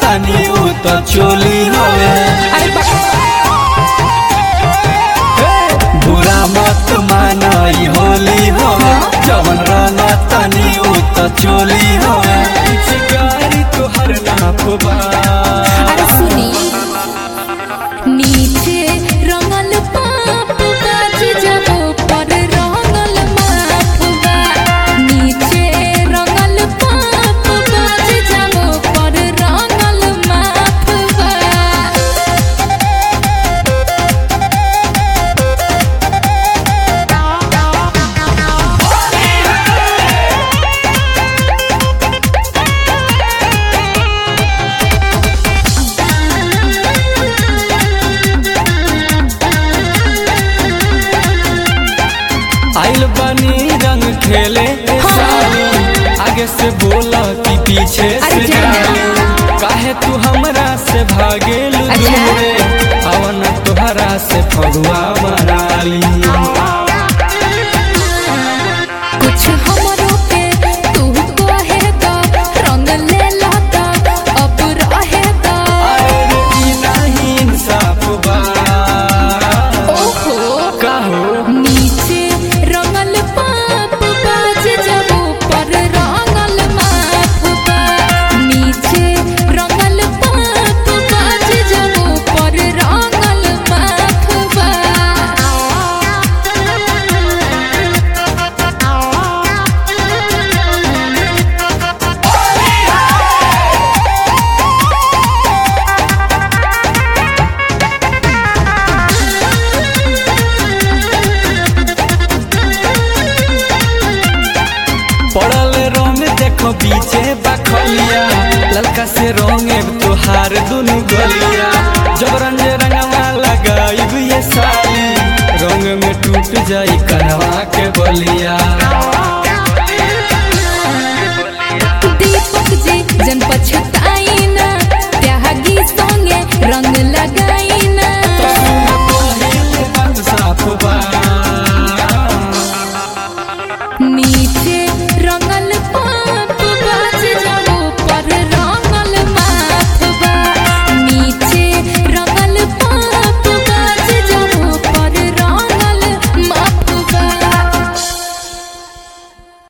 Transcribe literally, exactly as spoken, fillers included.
तानी उ तो चोली होवे। बुरा मत माना ई होली होवे, जवन रंग तानी उ तो चोली होवे। चिकारी तोहर नापबा अरे सुनी नीचे रंगल पाप बाज जाबो पर रंगल माफबा। नीचे रंगल पाप बाज जाबो पर रंगल माफबा। आइल बनी रंग खेले साली, आगे से बोला कि पीछे से जाली। काहे तू हमरा से भागेलू दूरे, अवन तोहरा से फगुआ बनाली। कुछ हमरो के तू कहे दा, रंग लेला दा अब रहे दा। अरे ई नहीं इंसाफ बा। ओहो काहो नीचे रंगल पाप बाज जाबो पर रंगल माफबा। नीचे रंगल पाप बाज जाबो पर रंगल माफबा। पड़ल रंग देखो बीचे बखलिया, ललका से रंगे तोहार दुनु गलिया। जब रंग रंगवा लगाइब ये साली, रंग में टूट जाई कनवा के बलिया।